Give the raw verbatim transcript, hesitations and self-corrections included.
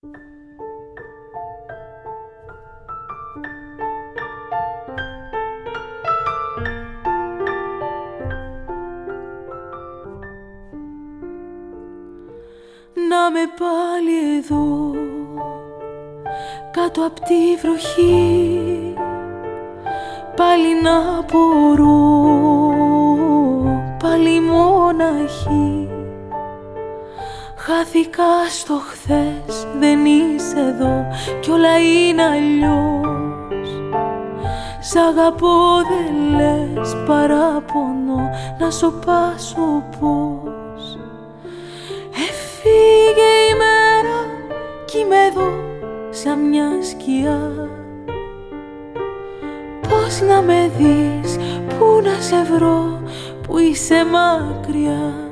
Να με πάλι εδώ, κάτω απ' τη βροχή, πάλι να μπορώ, πάλι μοναχή. Χάθηκα στο χθες, δεν είσαι εδώ κι όλα είναι αλλιώς. Σ' αγαπώ δεν λες παράπονο, να σωπάσω πώς. Έφυγε η μέρα κι είμαι εδώ σαν μια σκιά. Πώς να με δεις, πού να σε βρω, που είσαι μακριά.